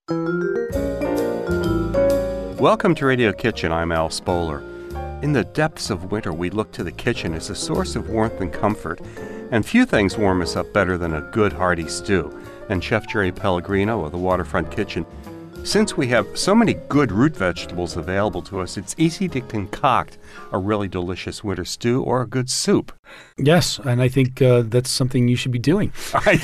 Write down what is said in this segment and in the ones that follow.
Welcome to Radio Kitchen. I'm Al Spoler. In the depths of winter, we look to the kitchen as a source of warmth and comfort, and few things warm us up better than a good hearty stew. And Chef Jerry Pellegrino of the Waterfront Kitchen, since we have so many good root vegetables available to us, it's easy to concoct a really delicious winter stew or a good soup. Yes, and I think that's something you should be doing. I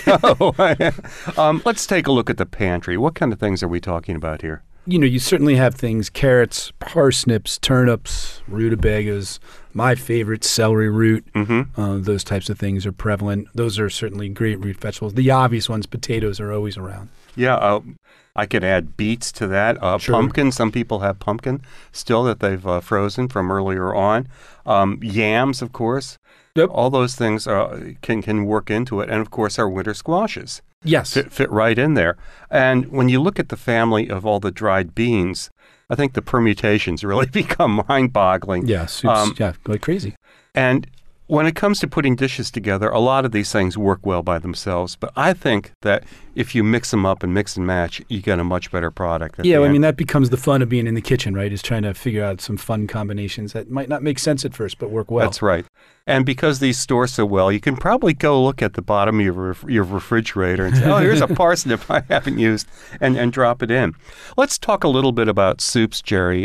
know. Let's take a look at the pantry. What kind of things are we talking about here? You know, you certainly have things, carrots, parsnips, turnips, rutabagas, my favorite, celery root. Those types of things are prevalent. Those are certainly great root vegetables. The obvious ones, potatoes, are always around. Yeah, I could add beets to that. Sure. Pumpkin, some people have pumpkin still that they've frozen from earlier on. Yams, of course. Yep. All those things can work into it. And, of course, our winter squashes. Yes. Fit right in there. And when you look at the family of all the dried beans, I think the permutations really become mind-boggling. Yeah, soups, like crazy. And when it comes to putting dishes together, a lot of these things work well by themselves. But I think that if you mix them up and mix and match, you get a much better product. Yeah, I mean, that becomes the fun of being in the kitchen, right, is trying to figure out some fun combinations that might not make sense at first, but work well. That's right. And because these store so well, you can probably go look at the bottom of your refrigerator and say, oh, here's a parsnip I haven't used, and drop it in. Let's talk a little bit about soups, Jerry.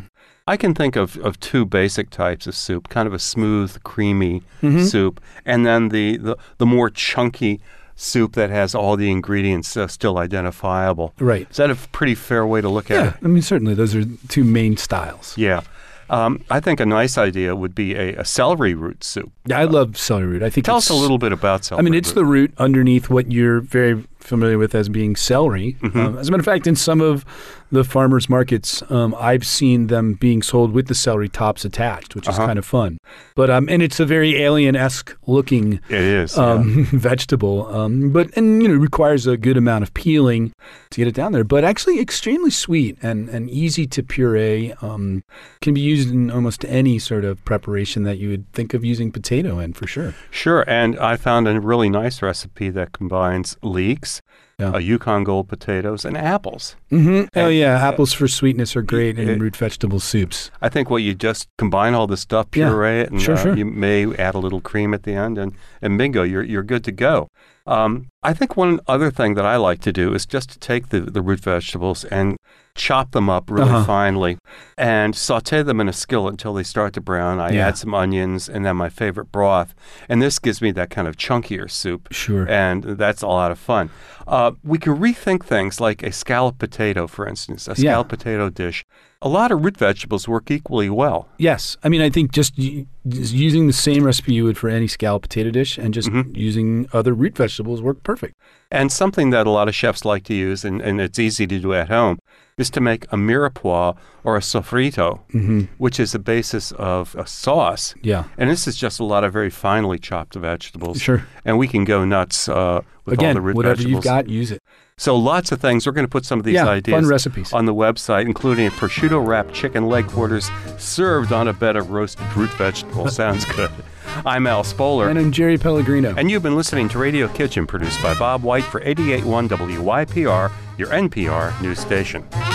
I can think of two basic types of soup, kind of a smooth, creamy soup, and then the more chunky soup that has all the ingredients still identifiable. Right. Is that a pretty fair way to look at it? Yeah, I mean, certainly those are two main styles. Yeah. I think a nice idea would be a celery root soup. Yeah, I love celery root. I think Tell us a little bit about celery root. I mean, it's the root underneath what you're very familiar with as being celery. As a matter of fact, in some of the farmers markets, I've seen them being sold with the celery tops attached, which is kind of fun. But and it's a very alien-esque looking it is, vegetable. But requires a good amount of peeling to get it down there. But actually extremely sweet and easy to puree. Can be used in almost any sort of preparation that you would think of using potato in, for sure. Sure, and I found a really nice recipe that combines leeks, Yukon Gold potatoes, and apples. Oh, yeah. Apples for sweetness are great in root vegetable soups. I think you just combine all this stuff, puree it, and sure. You may add a little cream at the end, and bingo, you're good to go. I think one other thing that I like to do is just to take the root vegetables and chop them up really finely and saute them in a skillet until they start to brown. I add some onions and then my favorite broth. And this gives me that kind of chunkier soup. Sure. And that's a lot of fun. We can rethink things like a scalloped potato, for instance, a scalloped potato dish. A lot of root vegetables work equally well. Yes. I mean, I think just using the same recipe you would for any scalloped potato dish and just using other root vegetables work perfect. And something that a lot of chefs like to use, and it's easy to do at home, is to make a mirepoix or a sofrito, which is the basis of a sauce. Yeah. And this is just a lot of very finely chopped vegetables. Sure. And we can go nuts with all the root whatever vegetables. You've got, use it. So lots of things. We're going to put some of these ideas fun recipes on the website, including a prosciutto-wrapped chicken leg quarters served on a bed of roasted root vegetables. Sounds good. I'm Al Spoler. And I'm Jerry Pellegrino. And you've been listening to Radio Kitchen, produced by Bob White for 88.1 WYPR, your NPR news station.